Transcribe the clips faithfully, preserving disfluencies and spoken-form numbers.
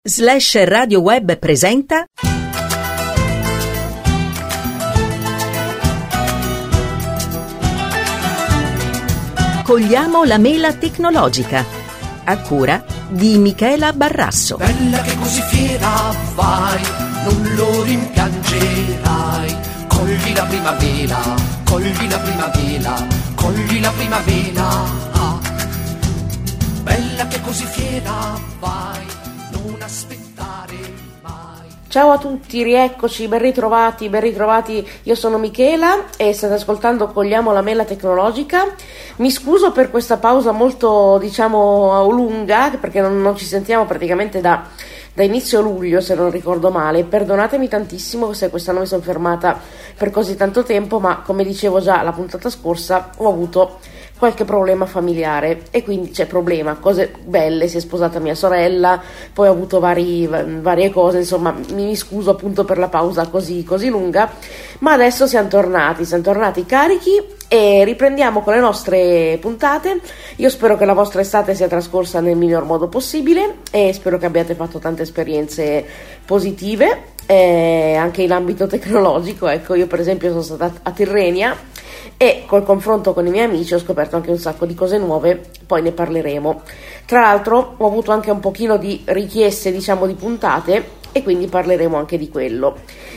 Slash Radio Web presenta Cogliamo la mela tecnologica, a cura di Michela Barrasso. Bella che così fiera vai, non lo rimpiangerai. Cogli la prima vela, cogli la prima vela, cogli la prima vela. Ah. Bella che così fiera vai, non aspettare mai. Ciao a tutti, rieccoci, ben ritrovati, ben ritrovati. Io sono Michela e state ascoltando Cogliamo la mela tecnologica. Mi scuso per questa pausa molto, diciamo, lunga, perché non, non ci sentiamo praticamente da, da inizio luglio, se non ricordo male. Perdonatemi tantissimo se quest'anno mi sono fermata per così tanto tempo, ma come dicevo già la puntata scorsa, ho avuto qualche problema familiare e quindi c'è problema, cose belle, si è sposata mia sorella, poi ho avuto vari, varie cose, insomma mi scuso appunto per la pausa così, così lunga, ma adesso siamo tornati, siamo tornati carichi e riprendiamo con le nostre puntate. Io spero che la vostra estate sia trascorsa nel miglior modo possibile e spero che abbiate fatto tante esperienze positive, eh, anche in ambito tecnologico. Ecco, io per esempio sono stata a Tirrenia e col confronto con i miei amici ho scoperto anche un sacco di cose nuove, poi ne parleremo. Tra l'altro ho avuto anche un pochino di richieste, diciamo, di puntate e quindi parleremo anche di quello.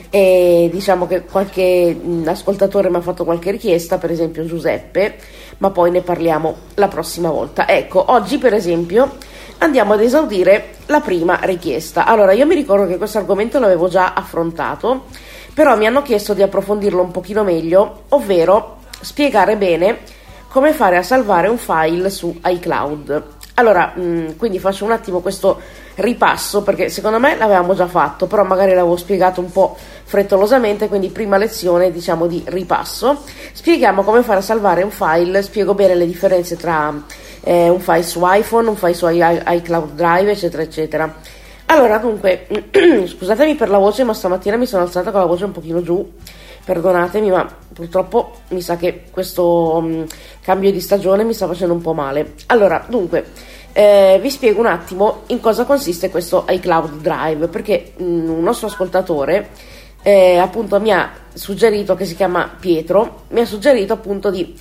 E diciamo che qualche mh, ascoltatore mi ha fatto qualche richiesta, per esempio Giuseppe, ma poi ne parliamo la prossima volta. Ecco, oggi per esempio andiamo ad esaudire la prima richiesta. Allora, io mi ricordo che questo argomento l'avevo già affrontato, però mi hanno chiesto di approfondirlo un pochino meglio, ovvero spiegare bene come fare a salvare un file su iCloud. Allora, mh, quindi faccio un attimo questo ripasso, perché secondo me l'avevamo già fatto, però magari l'avevo spiegato un po' frettolosamente, quindi prima lezione, diciamo, di ripasso. Spieghiamo come fare a salvare un file, spiego bene le differenze tra eh, un file su iPhone, un file su i- iCloud Drive, eccetera, eccetera. Allora, dunque, scusatemi per la voce, ma stamattina mi sono alzata con la voce un pochino giù, perdonatemi, ma purtroppo mi sa che questo um, cambio di stagione mi sta facendo un po' male. Allora, dunque, eh, vi spiego un attimo in cosa consiste questo iCloud Drive, perché um, un nostro ascoltatore eh, appunto mi ha suggerito, che si chiama Pietro, mi ha suggerito appunto di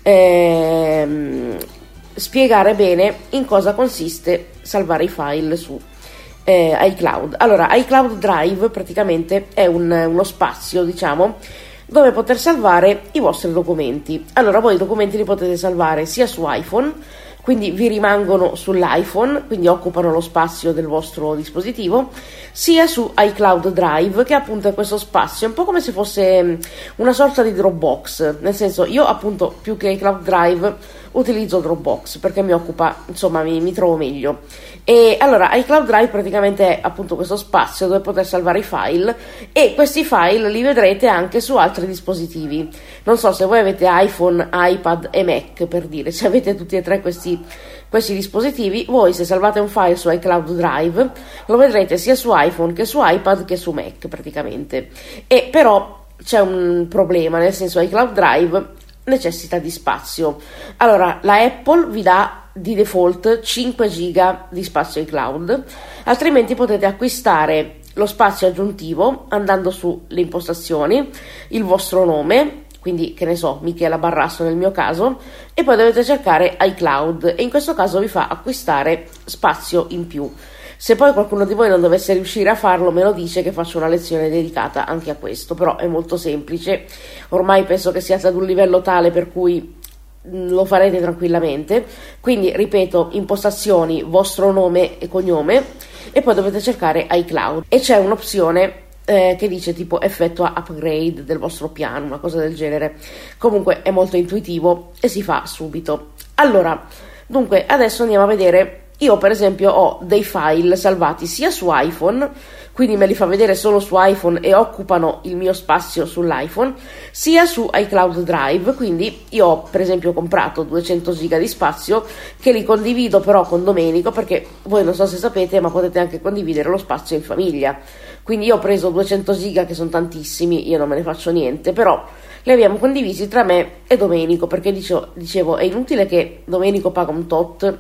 eh, spiegare bene in cosa consiste salvare i file su Eh, iCloud. Allora, iCloud Drive praticamente è un, uno spazio, diciamo, dove poter salvare i vostri documenti. Allora, voi i documenti li potete salvare sia su iPhone, quindi vi rimangono sull'iPhone, quindi occupano lo spazio del vostro dispositivo, sia su iCloud Drive, che appunto è questo spazio, un po' come se fosse una sorta di Dropbox, nel senso, io appunto più che iCloud Drive utilizzo Dropbox perché mi occupa, insomma, mi, mi trovo meglio. E allora iCloud Drive praticamente è appunto questo spazio dove poter salvare i file, e questi file li vedrete anche su altri dispositivi. Non so se voi avete iPhone, iPad e Mac, per dire, se avete tutti e tre questi, questi dispositivi, voi se salvate un file su iCloud Drive lo vedrete sia su iPhone che su iPad che su Mac praticamente. E però c'è un problema, nel senso iCloud Drive necessita di spazio. Allora, la Apple vi dà di default cinque giga di spazio iCloud, altrimenti potete acquistare lo spazio aggiuntivo andando sulle impostazioni, il vostro nome, quindi che ne so, Michela Barrasso nel mio caso, e poi dovete cercare iCloud e in questo caso vi fa acquistare spazio in più. Se poi qualcuno di voi non dovesse riuscire a farlo, me lo dice che faccio una lezione dedicata anche a questo, però è molto semplice. Ormai penso che siate ad un livello tale per cui lo farete tranquillamente. Quindi, ripeto, impostazioni, vostro nome e cognome, e poi dovete cercare iCloud. E c'è un'opzione eh, che dice tipo effettua upgrade del vostro piano, una cosa del genere. Comunque è molto intuitivo e si fa subito. Allora, dunque, adesso andiamo a vedere. Io per esempio ho dei file salvati sia su iPhone, quindi me li fa vedere solo su iPhone e occupano il mio spazio sull'iPhone, sia su iCloud Drive, quindi io ho per esempio comprato duecento giga di spazio che li condivido però con Domenico, perché voi non so se sapete, ma potete anche condividere lo spazio in famiglia. Quindi io ho preso duecento giga, che sono tantissimi, io non me ne faccio niente, però li abbiamo condivisi tra me e Domenico, perché dicevo, dicevo è inutile che Domenico paga un tot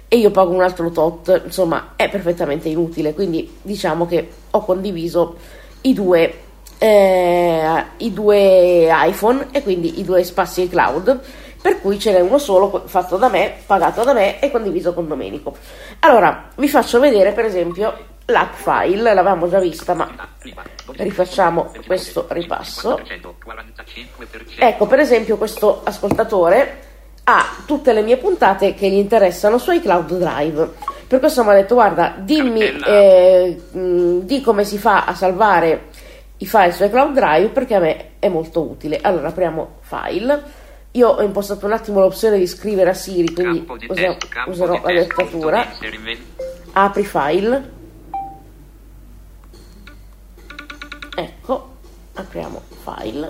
e io pago un altro tot, insomma è perfettamente inutile, quindi diciamo che ho condiviso i due, eh, i due iPhone e quindi i due spazi iCloud, per cui ce n'è uno solo fatto da me, pagato da me e condiviso con Domenico. Allora vi faccio vedere per esempio l'app file, l'avevamo già vista ma rifacciamo questo ripasso. Ecco, per esempio questo ascoltatore ha tutte le mie puntate che gli interessano su iCloud Drive, per questo mi ha detto guarda dimmi eh, mh, di come si fa a salvare i file su iCloud Drive perché a me è molto utile. Allora apriamo file, io ho impostato un attimo l'opzione di scrivere a Siri, quindi userò, userò la dettatura, apri file, ecco, apriamo file,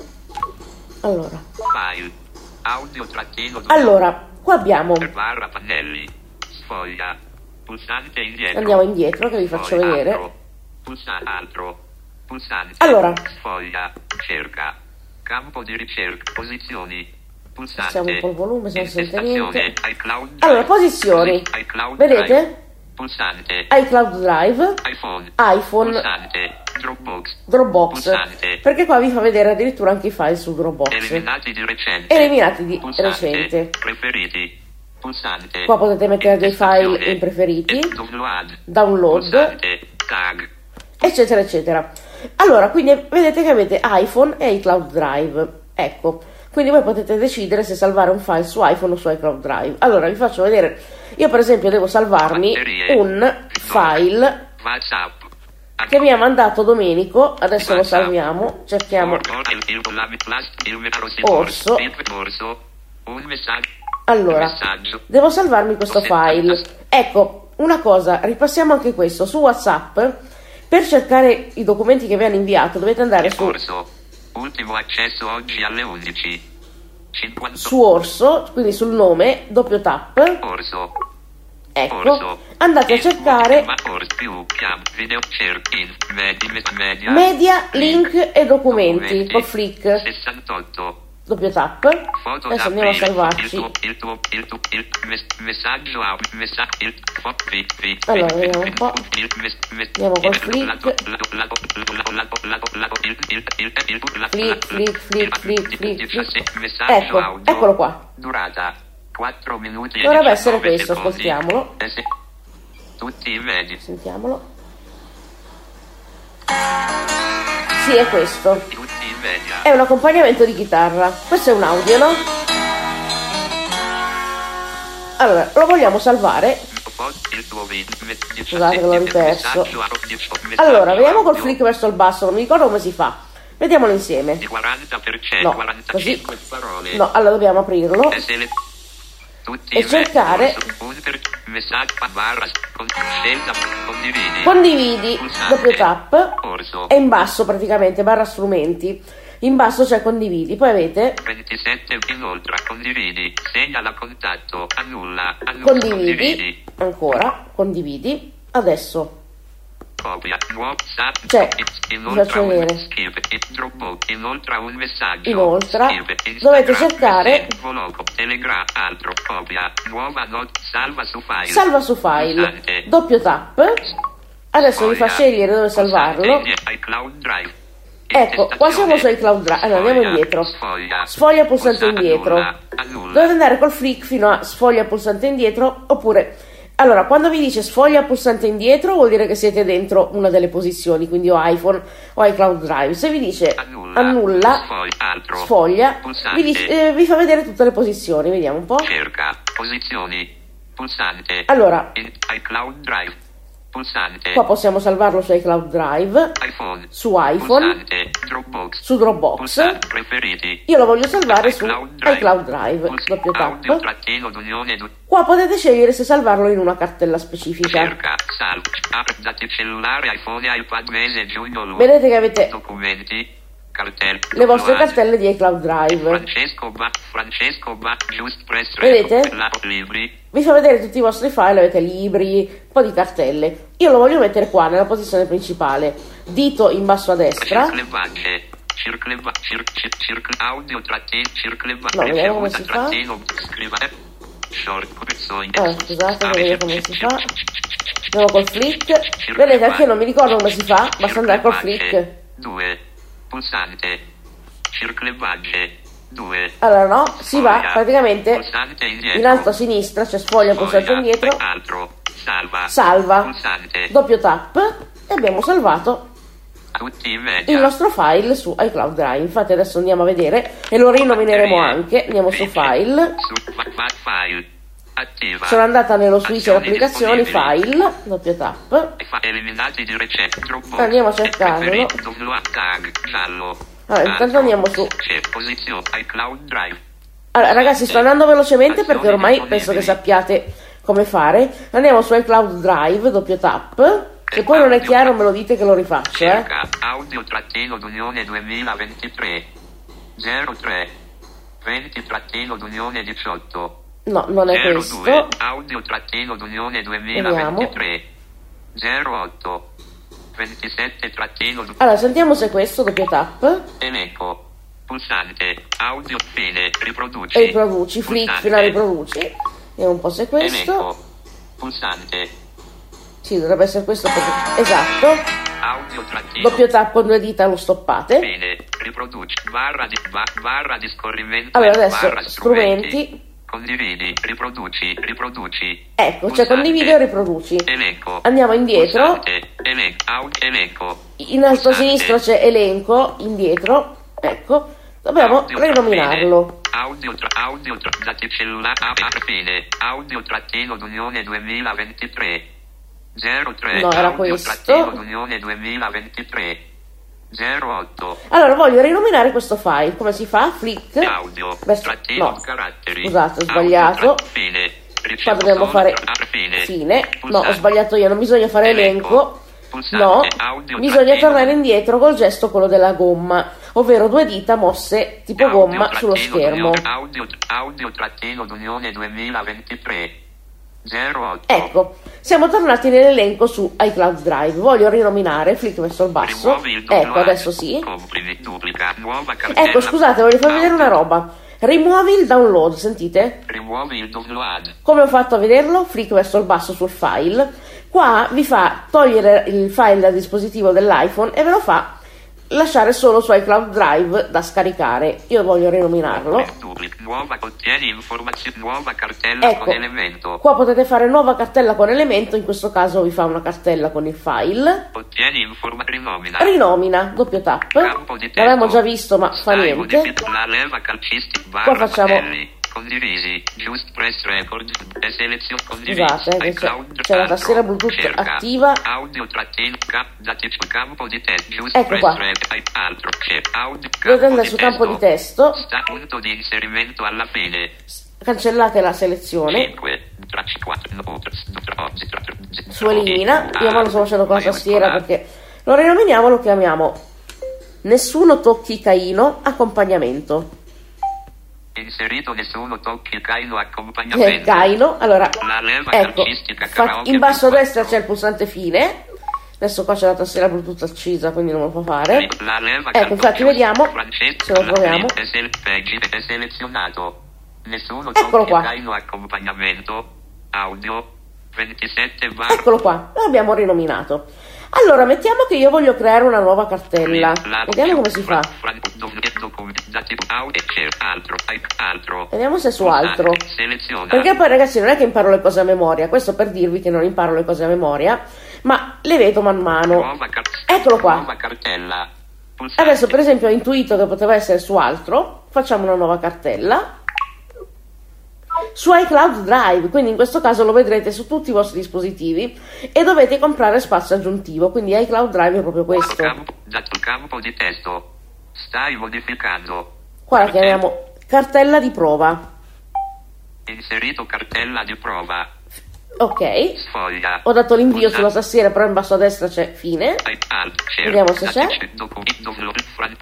allora file audio trattino allora qua abbiamo, barra pannelli, sfoglia, pulsante indietro, andiamo indietro che vi faccio sfoglia, vedere, altro, pulsa, altro, pulsante, allora sfoglia, cerca, campo di ricerca, posizioni, pulsante, passiamo un po' il volume se non si sente niente. iCloud, Allora posizioni, iCloud, vedete? Pulsante, iCloud Drive, iPhone, iPhone, pulsante, Dropbox, Dropbox, pulsante, perché qua vi fa vedere addirittura anche i file su Dropbox, eliminati di recente, eliminati di pulsante, recente. preferiti, pulsante, Qua potete mettere dei file estazione, in preferiti, download, download, pulsante, tag, eccetera eccetera. Allora quindi vedete che avete iPhone e iCloud Drive, ecco, quindi voi potete decidere se salvare un file su iPhone o su iCloud Drive. Allora vi faccio vedere, io per esempio devo salvarmi batterie, un file WhatsApp, che mi ha mandato Domenico, adesso lo WhatsApp, salviamo, cerchiamo Or- or- il- il- la- la- il- il- Orso. il- orso, un messaggio, allora, messaggio, devo salvarmi questo file. Ecco, una cosa, ripassiamo anche questo, su WhatsApp, per cercare i documenti che vi hanno inviato dovete andare su, Orso, ultimo accesso oggi alle undici, cinquanta, su Orso, quindi sul nome, doppio tap, Orso, ecco, Orso, andate a cercare Orso, più, cam, video, cerchi, media, media, media, link e documenti, col flick, sessantotto, doppio tap, foto adesso da andiamo a aprire, salvarci. il tuo, il tuo, il tuo, il mes- messaggio a messaggio, il fo- vi- vi- Allora, vi- vediamo vi- un po'. il mes- mes- Andiamo col il- flick. lato- lato- lato- lato- lato- lato- lato- il- il- il- il- la- Flick, la- flick, flick, il- flick, il- flick, diciassette, flick. messaggio Ecco, audio, eccolo qua. durata quattro minuti e Dovrebbe essere diciannove questo, secondi. ascoltiamolo. Eh sì. Tutti i medi, Sentiamolo. Sì, è questo. tutti i media, È un accompagnamento di chitarra. Questo è un audio, no? Allora, lo vogliamo salvare. il tuo video, me- Scusate che l'ho riperso. messaggio a- messaggio Allora, vediamo col audio. flick verso il basso, non mi ricordo come si fa. Vediamolo insieme. Il quaranta per cento, No, quarantacinque parole. No, allora dobbiamo aprirlo E se le- tutti e i cercare- mezzi, un per- messaggio barra con scelta condividi condividi, pulsante, doppio tap, orso, e in basso praticamente, barra strumenti. In basso c'è condividi, poi avete ventisette inoltre condividi, segnala contatto, annulla, annulla condividi, ancora, condividi, adesso copia, nuovo sap, Cioè, inoltre vi faccio un vedere. skip, Dropbox, inoltre un messaggio, Inoltre, skip, Instagram, dovete cercare- Voloco, Telegram, altro, copia, nuova not, salva su file, salva su file, pulsante, doppio tap, adesso vi fa scegliere dove salvarlo. iCloud Drive. Ecco, qua siamo su iCloud Drive, allora andiamo indietro, sfoglia pulsante indietro, dovete andare col flick fino a sfoglia pulsante indietro, oppure, allora quando vi dice sfoglia pulsante indietro vuol dire che siete dentro una delle posizioni, quindi o iPhone o iCloud Drive. Se vi dice Annulla, annulla, sfoglia, altro, sfoglia, pulsante. vi, dice- eh, vi fa vedere tutte le posizioni, vediamo un po'. Cerca, posizioni, pulsante, Allora, in- iCloud Drive, pulsante, qua possiamo salvarlo su iCloud Drive, iPhone, su iPhone, pulsante, Dropbox, su Dropbox. pulsante, preferiti, Io lo voglio salvare su iCloud Drive, iCloud Drive, Puls- doppio audio tap. trattino d'unione du- Qua potete scegliere se salvarlo in una cartella specifica. cerca, salv, apri dati cellulare, iPhone, iPad, mese, giugno, luglio, Vedete che avete documenti, cartelle, le vostre download. cartelle di iCloud Drive. Francesco Ba, Francesco Ba, Just Press Vedete? Record, la- libri, Vi fa vedere tutti i vostri file, avete libri, un po' di cartelle. Io lo voglio mettere qua, nella posizione principale. Dito in basso a destra. circlevance, circleva, cir, cir, circle, audio trattino, circleva, No, vediamo come ricevuta si fa. trattino, scriva, Short pezzo Ah, scusate, vedo come si fa. Andiamo col flick. Vedete, anche io non mi ricordo come si fa, basta andare col flick. due. Pulsante. Circlevaggio. due. Allora no, si va praticamente Pulsante indietro. in alto a sinistra, c'è sfoglia, pulsante indietro, Altro. Salva. salva, Pulsante. doppio tap e abbiamo salvato Tutti media. il nostro file su iCloud Drive. Infatti adesso andiamo a vedere e lo rinomineremo anche. Andiamo su file, Su fa- fa- file. Attiva. sono andata nello switcher Azioni applicazioni, disponibili. file, doppio tap. Fa- eliminati di recesso. Dropbox. Andiamo a cercarlo. Preferito. Download tag. Giallo. Allora, intanto Altro. andiamo su. C'è posizione. iCloud Drive. Allora ragazzi, sto andando velocemente perché ormai penso che sappiate come fare. Andiamo su iCloud Drive, doppio tap. Se poi non è chiaro me lo dite che lo rifaccio, eh. Cerca audio trattino d'Unione duemilaventitré zero tre venti trattino d'Unione diciotto No, non è zero due questo. audio trattino d'Unione duemilaventitré zero otto ventisette trattino du- Allora, sentiamo se è questo, doppio tap. elenco pulsante audio fine riproduci E riproduci, flick Pulsante. fino a riproduci. Vediamo un po' se è questo. elenco pulsante Sì, dovrebbe essere questo perché... Esatto. audio trattino Doppio tap con due dita lo stoppate. fine riproduci barra di ba- barra di scorrimento Allora e adesso barra strumenti. condividi riproduci riproduci Ecco, cioè Pulsante. condividi e riproduci. Elenco. Andiamo indietro. Pulsante. Elenco. Audio. Elenco. In alto a Pulsante. sinistra c'è elenco, indietro. Ecco. Dobbiamo Audio tra- rinominarlo. fine. Audio tra audio tra dati cellulare a fine. Audio trattino d'Unione duemilaventitré zero tre No, era audio questo. trattino d'Unione duemilaventitré zero otto Allora voglio rinominare questo file. Come si fa? Flick. audio Verso- trattino no, caratteri. scusate, ho Audio sbagliato. tra- fine. Qua Ricevuto dobbiamo fare a fine. fine. No, ho Pulsante. sbagliato io, non bisogna fare elenco. Pulsante. No, Audio bisogna trattino. tornare indietro col gesto quello della gomma, ovvero due dita mosse tipo Audio gomma sullo trattino schermo. d'Unione- Audio, audio trattino d'Unione duemilaventitré zero otto. Ecco, siamo tornati nell'elenco su iCloud Drive. Voglio rinominare, flick verso il basso. Rimuovi il download. Ecco, adesso sì. Comprimi, duplica, nuova cartella. Ecco, scusate, voglio farvi vedere una roba. Rimuovi il download, sentite? Rimuovi il download. Come ho fatto a vederlo? Flick verso il basso sul file. Qua vi fa togliere il file dal dispositivo dell'iPhone e ve lo fa lasciare solo su iCloud Drive da scaricare. Io voglio rinominarlo. Duplica, nuova contieni informazioni, nuova cartella Ecco, con elemento. qua potete fare nuova cartella con elemento, in questo caso vi fa una cartella con il file. Ottieni informazioni, rinomina. Rinomina, doppio tap. Campo di testo. L'avevamo già visto ma fa Stai niente. modific- La leva calcistica barra Qua facciamo- pannelli. Condivisi, just press record e selezione condivisi. Scusate, eh, che c'è- iCloud, c'è la altro, tastiera Bluetooth cerca, attiva. Audio trattino, cap, dati sul campo di testo, just Ecco press qua. record, altro, c'è audio, Dovete campo andare di su campo di testo. testo, Sta punto di inserimento alla fine. cancellate la selezione, cinque, tracce quattro, no, tre, tre, oggi, tre, tre, su elimina. Io ma lo sto facendo con la Ah, tastiera maiuscola. perché lo rinominiamo, lo chiamiamo Nessuno tocchi Caino accompagnamento. Inserito nessuno tocchi Caino Eh, accompagnamento. Caino, allora La leva ecco, calcistica fa- karaoke in basso a più destra quattro. c'è il pulsante fine. Adesso qua c'è la tastiera Bluetooth accesa, quindi non lo può fare. La leva Ecco, infatti vediamo francese, se lo la troviamo. è, sel- peggi- è selezionato. Nessuno Eccolo tocchi qua. Caino accompagnamento. Audio ventisette bar. Eccolo qua, l'abbiamo rinominato. Allora, mettiamo che io voglio creare una nuova cartella. Vediamo come si fa. Altro, altro. Vediamo se è su altro. Seleziona. Perché poi ragazzi non è che imparo le cose a memoria, questo per dirvi che non imparo le cose a memoria, ma le vedo man mano. Nuova car- Eccolo qua. Nuova cartella. Pulsante. Adesso per esempio ho intuito che poteva essere su altro, facciamo una nuova cartella. Su iCloud Drive, quindi in questo caso lo vedrete su tutti i vostri dispositivi e dovete comprare spazio aggiuntivo, quindi iCloud Drive è proprio questo. Campo, dato campo di testo. Stai modificando. Qua la chiamiamo cartella di prova. Inserito cartella di prova. Ok, Sfoglia. ho dato l'invio Pulsante. sulla tastiera, però in basso a destra c'è fine. Alt, cerca, Vediamo se c'è. dati, documenti, download, fran-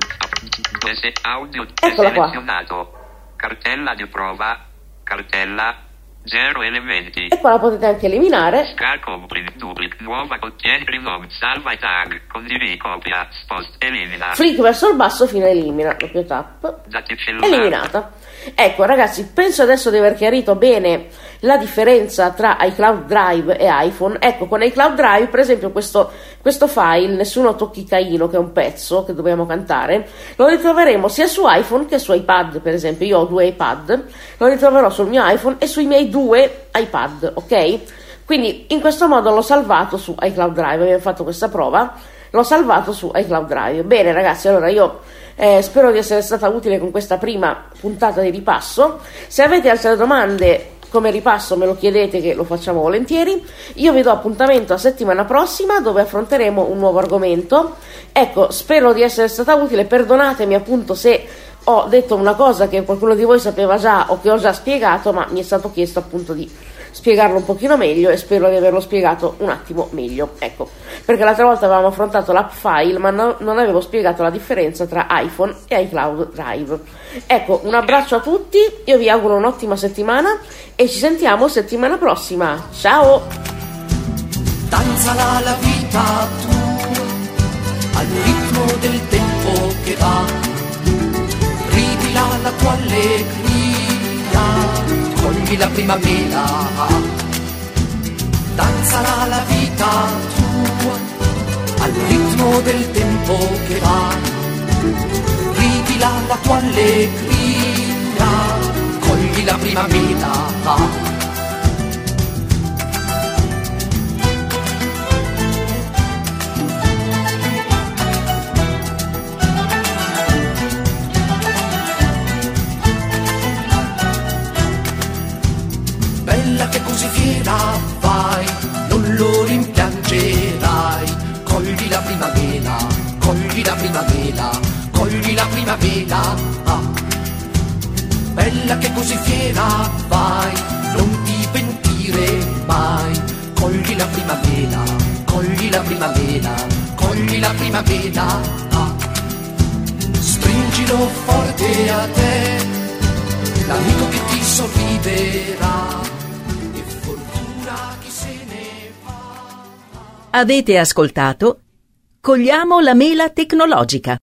S- audio Eccola qua. selezionato. Cartella di prova. Cartella. Zero elementi. E qua la potete anche eliminare. Scar compri, duplicate, nuova, ottieni, reload, salva i tag, condividi, copia, spost, elimina. Flick verso il basso fino a elimina, doppio tap. Dati cellulare. Eliminata. Ecco ragazzi, penso adesso di aver chiarito bene la differenza tra iCloud Drive e iPhone. Ecco, con iCloud Drive per esempio questo, questo file, Nessuno tocchi Caino, che è un pezzo che dobbiamo cantare, lo ritroveremo sia su iPhone che su iPad. Per esempio io ho due iPad, lo ritroverò sul mio iPhone e sui miei due iPad, ok? Quindi in questo modo l'ho salvato su iCloud Drive. Abbiamo fatto questa prova, l'ho salvato su iCloud Drive. Bene ragazzi, allora io eh, spero di essere stata utile con questa prima puntata di ripasso. Se avete altre domande come ripasso me lo chiedete, che lo facciamo volentieri. Io vi do appuntamento a settimana prossima, dove affronteremo un nuovo argomento. Ecco, spero di essere stata utile. Perdonatemi appunto se ho detto una cosa che qualcuno di voi sapeva già o che ho già spiegato, ma mi è stato chiesto appunto di spiegarlo un pochino meglio e spero di averlo spiegato un attimo meglio. Ecco, perché l'altra volta avevamo affrontato l'app file, ma no, non avevo spiegato la differenza tra iPhone e iCloud Drive. Ecco, un abbraccio a tutti, io vi auguro un'ottima settimana e ci sentiamo settimana prossima. Ciao! Danzala la vita tua al ritmo del tempo che va, rivila la tua allegria, cogli la primavera. Danzala la vita tua al ritmo del tempo che va, rivila la tua allegria, cogli la primavera. Che così fiera vai, non lo rimpiangerai, cogli la primavera, cogli la primavera, cogli la primavera. Ah. Bella che così fiera vai, non ti pentire mai, cogli la primavera, cogli la primavera, cogli la primavera. Ah. Stringilo forte a te, l'amico che ti sorriderà. Avete ascoltato Cogliamo la mela tecnologica,